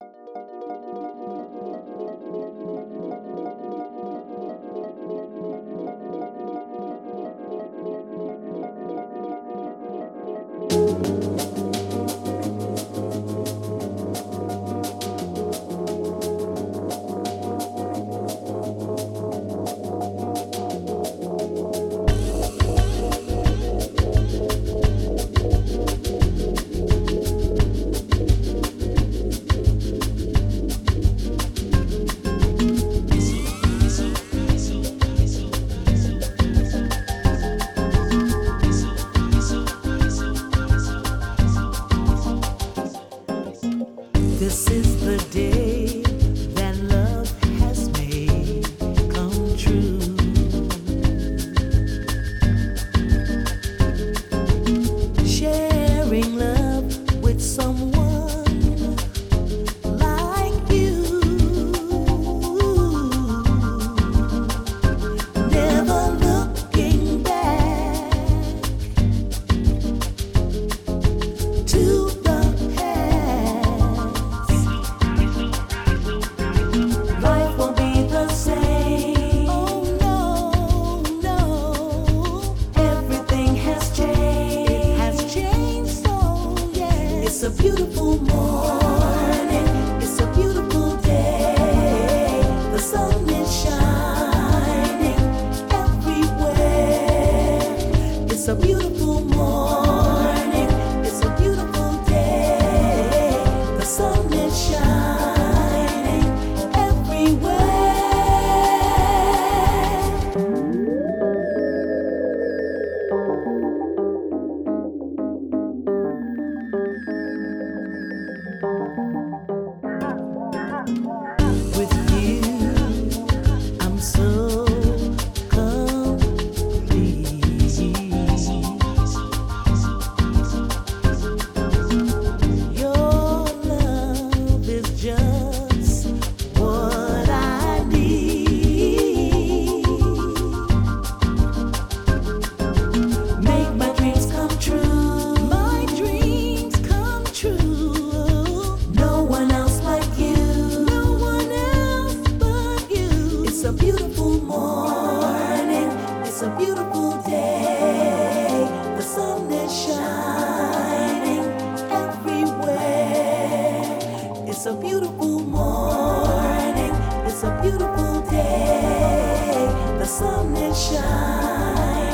This is the day that love has made come true. Sharing love with someone like you. Never looking back to the past. Life won't be the same. Oh no, no. Everything has changed. It has changed, so yeah. It's a beautiful morning. It's a beautiful day. The sun is shining everywhere. It's a beautiful morning. It's a beautiful day. The sun is shining everywhere. With you, I'm so complete. Your love is just what I need. Make my dreams come true. My dreams come true. No one else like you. No one else but you. It's a beautiful morning. It's a beautiful day. The sun is shining everywhere. It's a beautiful morning. It's a beautiful day. The sun is shining.